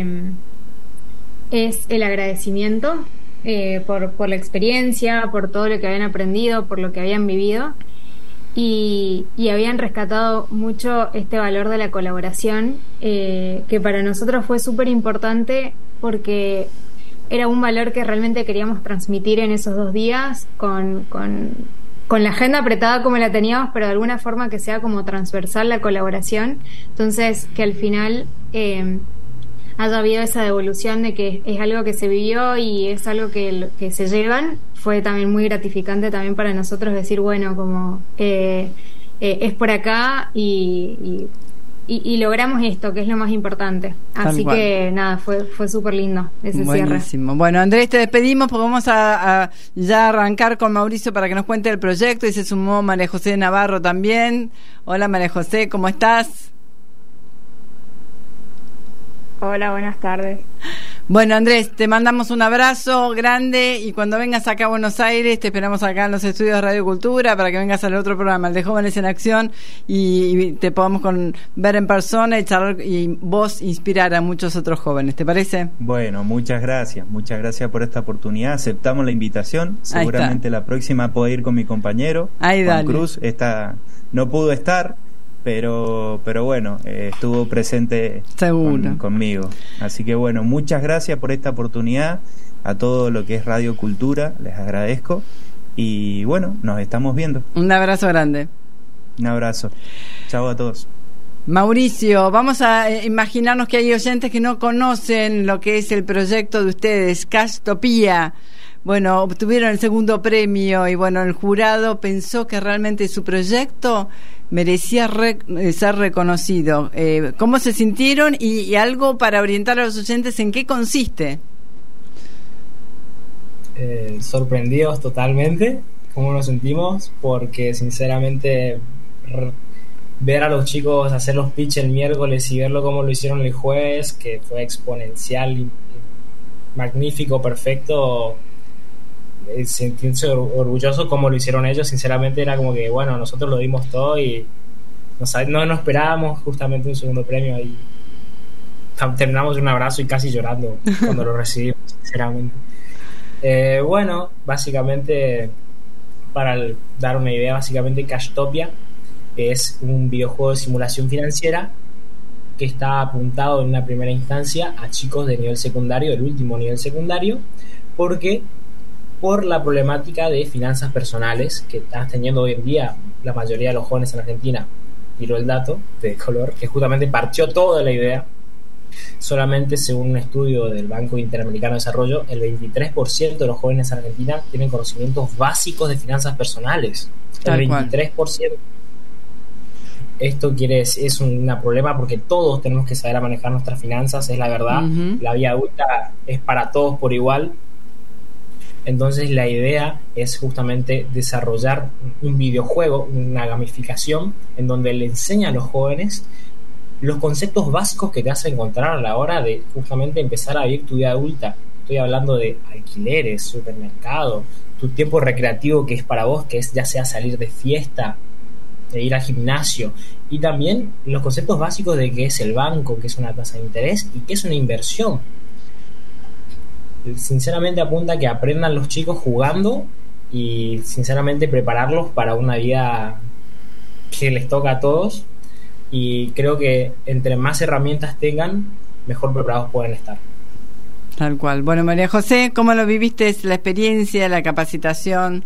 es el agradecimiento por la experiencia, por todo lo que habían aprendido, por lo que habían vivido. Y habían rescatado mucho este valor de la colaboración, que para nosotros fue súper importante porque era un valor que realmente queríamos transmitir en esos 2 días con la agenda apretada como la teníamos, pero de alguna forma que sea como transversal la colaboración. Entonces, que al final haya habido esa devolución de que es algo que se vivió y es algo que se llevan, fue también muy gratificante también para nosotros decir, bueno, como es por acá y logramos esto, que es lo más importante. Así que nada, fue súper lindo ese cierre. Buenísimo. Bueno, Andrés, te despedimos porque vamos a ya arrancar con Mauricio para que nos cuente el proyecto, y se sumó María José Navarro también. Hola María José, ¿cómo estás? Hola, buenas tardes. Bueno, Andrés, te mandamos un abrazo grande y cuando vengas acá a Buenos Aires te esperamos acá en los estudios de Radio Cultura para que vengas al otro programa, el de Jóvenes en Acción, y te podamos ver en persona y charlar y vos inspirar a muchos otros jóvenes. ¿Te parece? Bueno, muchas gracias por esta oportunidad. Aceptamos la invitación. Seguramente la próxima puedo ir con mi compañero Juan Cruz. No pudo estar, pero bueno, estuvo presente conmigo. Así que bueno, muchas gracias por esta oportunidad. A todo lo que es Radio Cultura les agradezco y bueno, nos estamos viendo. Un abrazo grande. Un abrazo. Chao a todos. Mauricio, vamos a imaginarnos que hay oyentes que no conocen lo que es el proyecto de ustedes, Cashtopia. Bueno, obtuvieron el segundo premio y bueno, el jurado pensó que realmente su proyecto merecía ser reconocido. ¿Cómo se sintieron? Y algo para orientar a los oyentes, ¿en qué consiste? Sorprendidos totalmente, cómo nos sentimos, porque sinceramente ver a los chicos hacer los pitch el miércoles y verlo como lo hicieron el jueves, que fue exponencial, magnífico, perfecto, sentirse orgulloso como lo hicieron ellos. Sinceramente era como que bueno, nosotros lo dimos todo y no esperábamos justamente un segundo premio y terminamos de un abrazo y casi llorando cuando lo recibimos, sinceramente. Bueno, básicamente para dar una idea, básicamente Cashtopia es un videojuego de simulación financiera que está apuntado en una primera instancia a chicos de nivel secundario, el último nivel secundario, porque por la problemática de finanzas personales que están teniendo hoy en día la mayoría de los jóvenes en Argentina. Tiró el dato de color que justamente partió toda la idea. Solamente según un estudio del Banco Interamericano de Desarrollo, el 23% de los jóvenes en Argentina tienen conocimientos básicos de finanzas personales. El 23%. Esto es un problema porque todos tenemos que saber a manejar nuestras finanzas, es la verdad. La vida adulta es para todos por igual. Entonces la idea es justamente desarrollar un videojuego, una gamificación, en donde le enseña a los jóvenes los conceptos básicos que te vas a encontrar a la hora de justamente empezar a vivir tu vida adulta. Estoy hablando de alquileres, supermercado, tu tiempo recreativo que es para vos, que es ya sea salir de fiesta, de ir al gimnasio, y también los conceptos básicos de qué es el banco, qué es una tasa de interés y qué es una inversión. Sinceramente apunta a que aprendan los chicos jugando y sinceramente prepararlos para una vida que les toca a todos, y creo que entre más herramientas tengan, mejor preparados pueden estar. Tal cual. Bueno, María José, ¿cómo lo viviste la experiencia, la capacitación?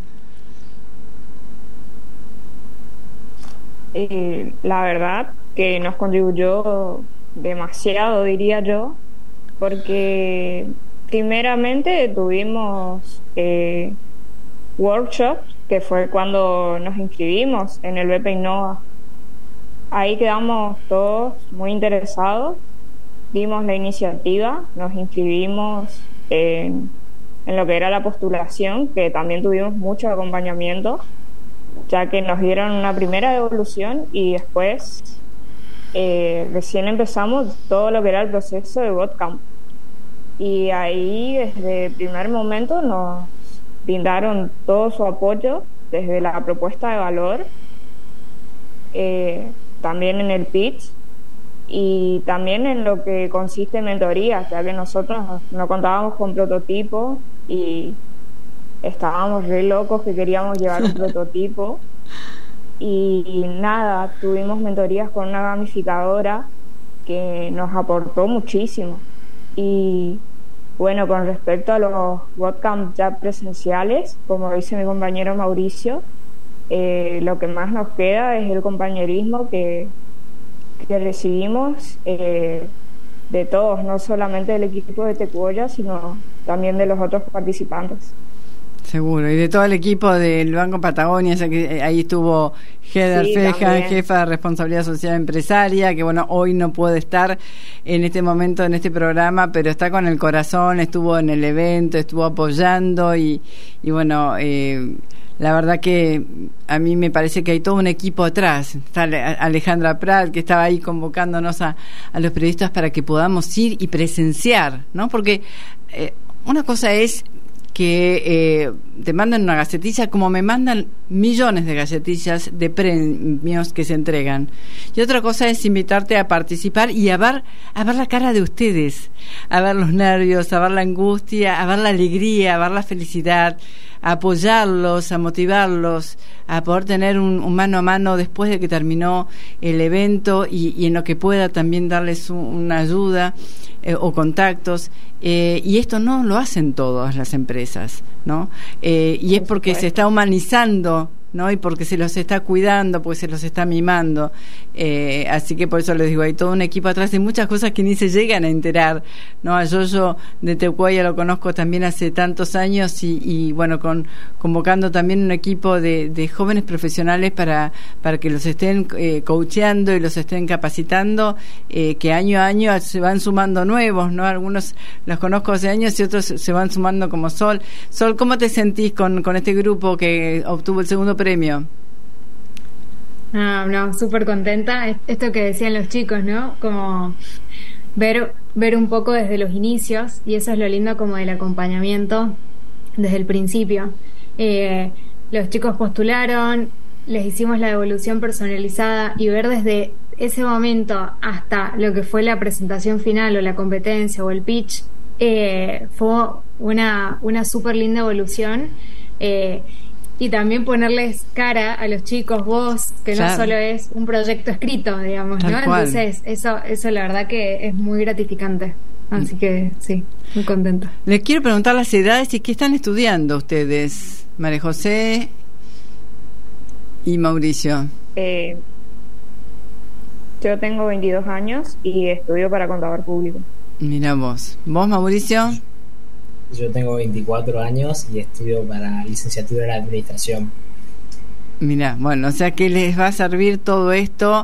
La verdad que nos contribuyó demasiado, diría yo, porque primeramente tuvimos workshops, que fue cuando nos inscribimos en el BP Innova. Ahí quedamos todos muy interesados, vimos la iniciativa, nos inscribimos en lo que era la postulación, que también tuvimos mucho acompañamiento, ya que nos dieron una primera devolución y después recién empezamos todo lo que era el proceso de bootcamp. Y ahí desde el primer momento nos brindaron todo su apoyo, desde la propuesta de valor, también en el pitch y también en lo que consiste en mentorías, ya que nosotros no contábamos con prototipo y estábamos re locos que queríamos llevar un prototipo y nada, tuvimos mentorías con una gamificadora que nos aportó muchísimo. Y bueno, con respecto a los bootcamps ya presenciales, como dice mi compañero Mauricio, lo que más nos queda es el compañerismo que recibimos de todos, no solamente del equipo de Tecuoya, sino también de los otros participantes. Seguro, y de todo el equipo del Banco Patagonia, ya que ahí estuvo Heather Fejan, jefa de Responsabilidad Social Empresaria, que bueno, hoy no puede estar en este momento en este programa, pero está con el corazón, estuvo en el evento, estuvo apoyando y bueno, la verdad que a mí me parece que hay todo un equipo atrás. Está Alejandra Prat, que estaba ahí convocándonos a los periodistas para que podamos ir y presenciar, ¿no? Porque una cosa es que te mandan una gacetilla, como me mandan millones de gacetillas de premios que se entregan, y otra cosa es invitarte a participar y a ver la cara de ustedes, a ver los nervios, a ver la angustia, a ver la alegría, a ver la felicidad, a apoyarlos, a motivarlos, a poder tener un mano a mano después de que terminó el evento, y en lo que pueda también darles una ayuda o contactos. Y esto no lo hacen todas las empresas, ¿no? Y es porque se está humanizando, ¿no? Y porque se los está cuidando, porque se los está mimando. Así que por eso les digo, hay todo un equipo atrás de muchas cosas que ni se llegan a enterar, ¿no? A Yoyo de Tecuaya lo conozco también hace tantos años, y bueno, convocando también un equipo de jóvenes profesionales para que los estén coacheando y los estén capacitando, que año a año se van sumando nuevos, ¿no? Algunos los conozco hace años y otros se van sumando como Sol. Sol, ¿cómo te sentís con este grupo que obtuvo el segundo premio? No, súper contenta. Esto que decían los chicos, ¿no? Como ver un poco desde los inicios, y eso es lo lindo como del acompañamiento desde el principio. Los chicos postularon, les hicimos la devolución personalizada, y ver desde ese momento hasta lo que fue la presentación final o la competencia o el pitch, fue una súper linda evolución. Y también ponerles cara a los chicos, voz, que claro, no solo es un proyecto escrito, digamos, ¿no? Entonces, eso la verdad que es muy gratificante. Así que sí, muy contenta. Les quiero preguntar las edades y qué están estudiando ustedes, María José y Mauricio. Yo tengo 22 años y estudio para contador público. Mira vos. ¿Vos, Mauricio? Yo tengo 24 años y estudio para licenciatura en administración. Mira, bueno, o sea que les va a servir todo esto,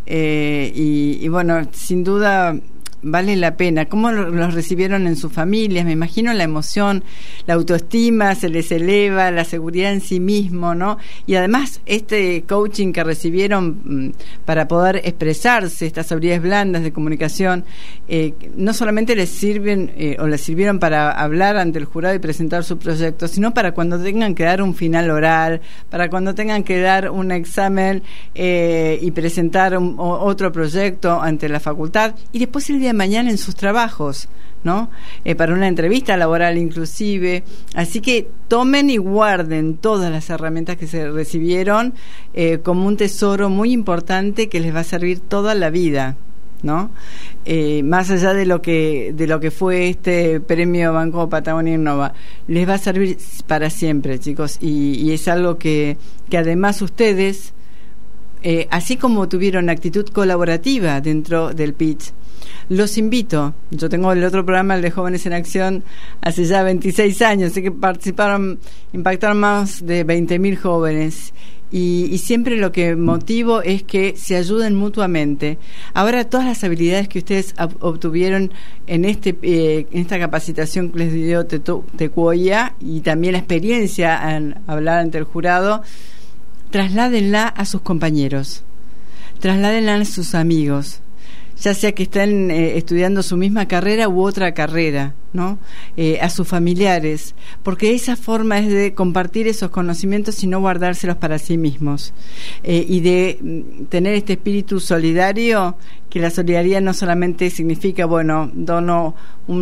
y bueno, sin duda vale la pena. ¿Cómo los recibieron en sus familias? Me imagino la emoción, la autoestima se les eleva, la seguridad en sí mismo, ¿no? Y además este coaching que recibieron para poder expresarse, estas habilidades blandas de comunicación, no solamente les sirven o les sirvieron para hablar ante el jurado y presentar su proyecto, sino para cuando tengan que dar un final oral, para cuando tengan que dar un examen y presentar otro proyecto ante la facultad, y después el día de mañana en sus trabajos, ¿no? Para una entrevista laboral inclusive. Así que tomen y guarden todas las herramientas que se recibieron como un tesoro muy importante que les va a servir toda la vida, ¿no? Más allá de lo que fue este premio Banco Patagonia Innova, les va a servir para siempre, chicos, y es algo que además ustedes, así como tuvieron actitud colaborativa dentro del pitch, los invito. Yo tengo el otro programa, el de Jóvenes en Acción, hace ya 26 años, así que impactaron más de 20.000 jóvenes. Y siempre lo que motivo es que se ayuden mutuamente. Ahora, todas las habilidades que ustedes obtuvieron en esta capacitación que les dio Tecuaya, y también la experiencia en hablar ante el jurado, trasládenla a sus compañeros, trasládenla a sus amigos, ya sea que estén estudiando su misma carrera u otra carrera, ¿no? A sus familiares, porque esa forma es de compartir esos conocimientos y no guardárselos para sí mismos, y de tener este espíritu solidario, que la solidaridad no solamente significa, bueno, dono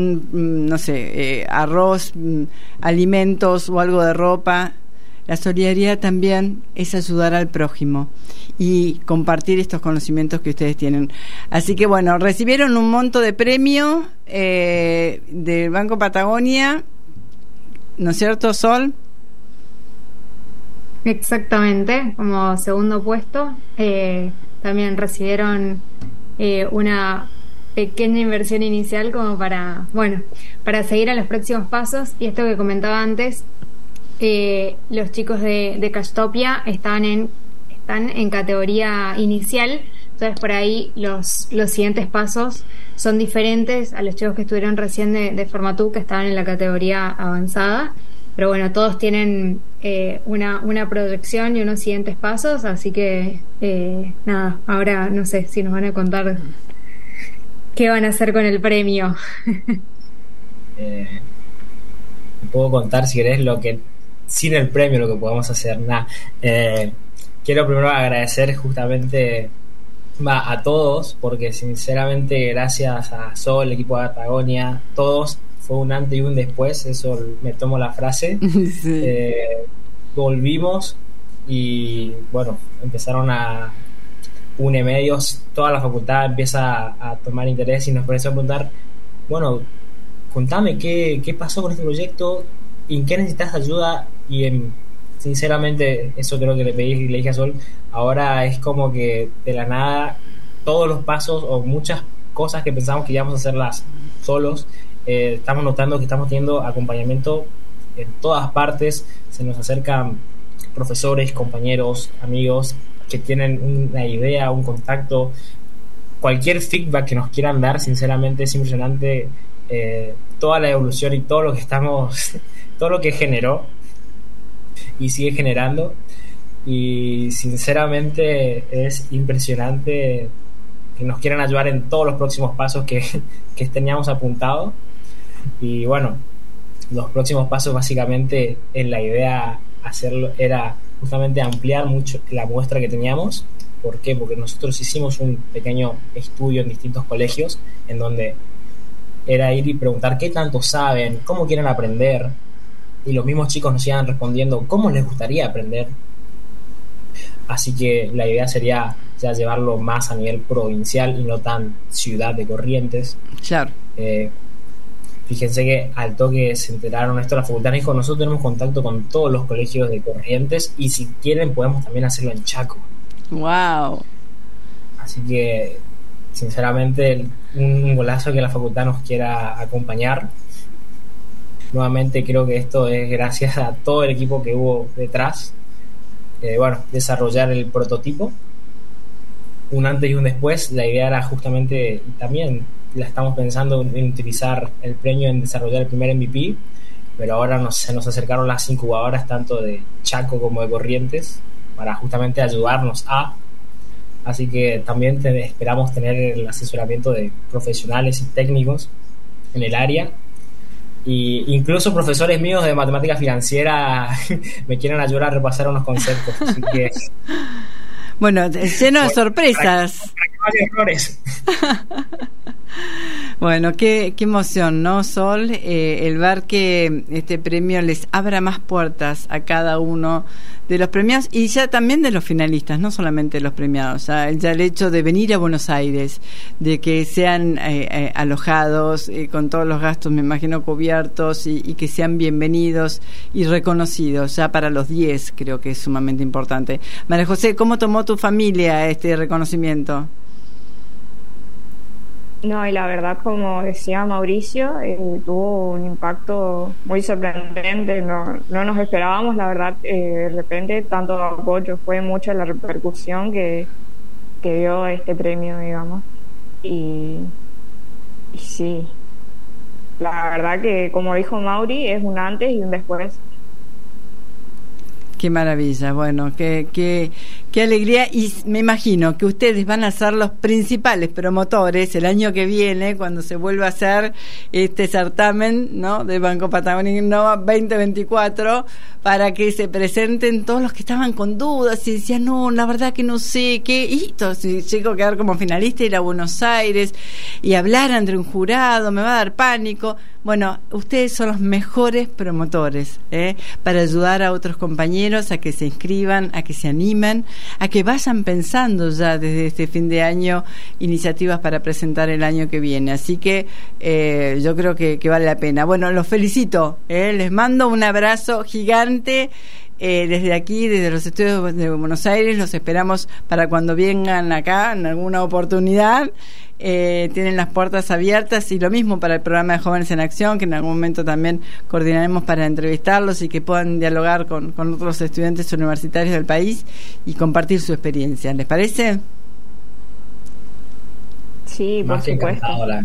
arroz, alimentos o algo de ropa. La solidaridad también es ayudar al prójimo y compartir estos conocimientos que ustedes tienen. Así que bueno, recibieron un monto de premio del Banco Patagonia, ¿no es cierto, Sol? Exactamente, como segundo puesto. También recibieron una pequeña inversión inicial como para seguir a los próximos pasos. Y esto que comentaba antes, los chicos de Cashtopia están en categoría inicial, entonces por ahí los siguientes pasos son diferentes a los chicos que estuvieron recién de Formatú, que estaban en la categoría avanzada. pero bueno, todos tienen una proyección y unos siguientes pasos, así que nada, ahora no sé si nos van a contar qué van a hacer con el premio. Puedo contar, si querés, lo que sin el premio lo que podemos hacer. Quiero primero agradecer justamente a todos, porque sinceramente gracias a Sol, el equipo de Patagonia, todos, fue un antes y un después, eso me tomo la frase. Sí. Volvimos y bueno, empezaron a Unemedios, toda la facultad empieza a tomar interés y nos empezó a preguntar, bueno, contame qué pasó con este proyecto, en qué necesitas ayuda, y sinceramente eso creo que le dije a Sol, ahora es como que de la nada todos los pasos o muchas cosas que pensamos que íbamos a hacerlas solos, estamos notando que estamos teniendo acompañamiento en todas partes, se nos acercan profesores, compañeros, amigos que tienen una idea, un contacto, cualquier feedback que nos quieran dar, sinceramente es impresionante toda la evolución y todo lo que todo lo que generó y sigue generando, y sinceramente es impresionante que nos quieran ayudar en todos los próximos pasos que teníamos apuntado. Y bueno, los próximos pasos básicamente en la idea hacerlo era justamente ampliar mucho la muestra que teníamos. ¿Por qué? Porque nosotros hicimos un pequeño estudio en distintos colegios en donde era ir y preguntar qué tanto saben, cómo quieren aprender, y los mismos chicos nos iban respondiendo cómo les gustaría aprender. Así que la idea sería ya llevarlo más a nivel provincial y no tan ciudad de Corrientes. Claro. Fíjense que al toque se enteraron esto, la facultad nos dijo, nosotros tenemos contacto con todos los colegios de Corrientes y si quieren podemos también hacerlo en Chaco. Wow. Así que sinceramente un golazo que la facultad nos quiera acompañar. Nuevamente creo que esto es gracias a todo el equipo que hubo detrás. Bueno, desarrollar el prototipo, un antes y un después. La idea era justamente, también la estamos pensando en utilizar el premio en desarrollar el primer MVP, pero ahora se nos acercaron las incubadoras tanto de Chaco como de Corrientes para justamente ayudarnos así que también esperamos tener el asesoramiento de profesionales y técnicos en el área, y incluso profesores míos de matemática financiera me quieren ayudar a repasar unos conceptos, así que bueno, lleno de sorpresas para que no haya errores. Bueno, qué emoción, ¿no, Sol? El ver que este premio les abra más puertas a cada uno de los premiados y ya también de los finalistas, no solamente de los premiados. Ya el hecho de venir a Buenos Aires, de que sean alojados con todos los gastos, me imagino, cubiertos y que sean bienvenidos y reconocidos, ya para los 10 creo que es sumamente importante. María José, ¿cómo tomó tu familia este reconocimiento? No, y la verdad, como decía Mauricio, tuvo un impacto muy sorprendente, no nos esperábamos, la verdad, de repente tanto apoyo, fue mucha la repercusión que dio este premio, digamos, y sí, la verdad que, como dijo Mauri, es un antes y un después. Qué maravilla, bueno, qué alegría, y me imagino que ustedes van a ser los principales promotores el año que viene cuando se vuelva a hacer este certamen, ¿no?, de Banco Patagonia Innova 2024, para que se presenten todos los que estaban con dudas y decían, no, la verdad que no sé qué, y si llego a quedar como finalista, ir a Buenos Aires y hablar ante un jurado, me va a dar pánico. Bueno, ustedes son los mejores promotores, para ayudar a otros compañeros a que se inscriban, a que se animen, a que vayan pensando ya desde este fin de año iniciativas para presentar el año que viene. Así que yo creo que vale la pena. Bueno, los felicito, les mando un abrazo gigante. Desde aquí, desde los estudios de Buenos Aires, los esperamos para cuando vengan acá en alguna oportunidad. Tienen las puertas abiertas, y lo mismo para el programa de Jóvenes en Acción, que en algún momento también coordinaremos para entrevistarlos y que puedan dialogar con otros estudiantes universitarios del país y compartir su experiencia. ¿Les parece? Sí, por supuesto.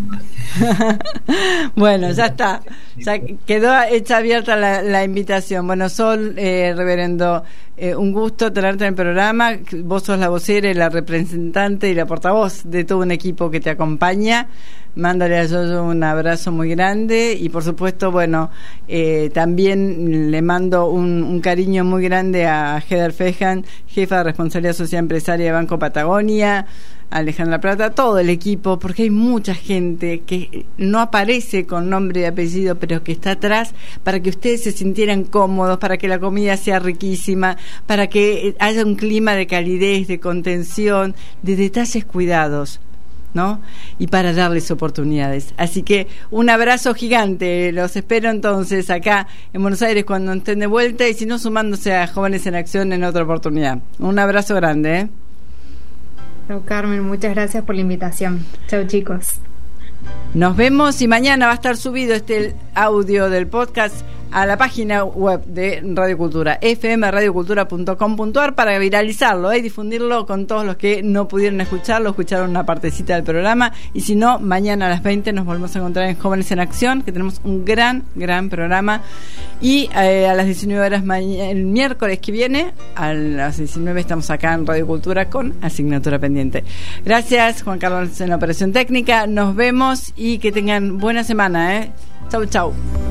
Bueno, ya está. Ya quedó hecha abierta la invitación. Bueno, Sol, reverendo, un gusto tenerte en el programa. Vos sos la vocera y la representante y la portavoz de todo un equipo que te acompaña. Mándale a Yoyo un abrazo muy grande y por supuesto, bueno, también le mando un cariño muy grande a Heather Fejan, jefa de responsabilidad social empresaria de Banco Patagonia, Alejandra Plata, todo el equipo, porque hay mucha gente que no aparece con nombre y apellido, pero que está atrás para que ustedes se sintieran cómodos, para que la comida sea riquísima, para que haya un clima de calidez, de contención, de detalles cuidados, ¿no? Y para darles oportunidades. Así que un abrazo gigante. Los espero entonces acá en Buenos Aires cuando estén de vuelta y si no, sumándose a Jóvenes en Acción en otra oportunidad. Un abrazo grande, ¿eh? Chau, Carmen, muchas gracias por la invitación. Chau, chicos. Nos vemos y mañana va a estar subido este audio del podcast a la página web de Radio Cultura, fmradiocultura.com.ar, para viralizarlo y difundirlo con todos los que no pudieron escucharlo, escucharon una partecita del programa, y si no, mañana a las 20 nos volvemos a encontrar en Jóvenes en Acción, que tenemos un gran programa, y a las 19 horas el miércoles que viene, a las 19 estamos acá en Radio Cultura con asignatura pendiente. Gracias, Juan Carlos, en la operación técnica, nos vemos y que tengan buena semana, Chau, chau.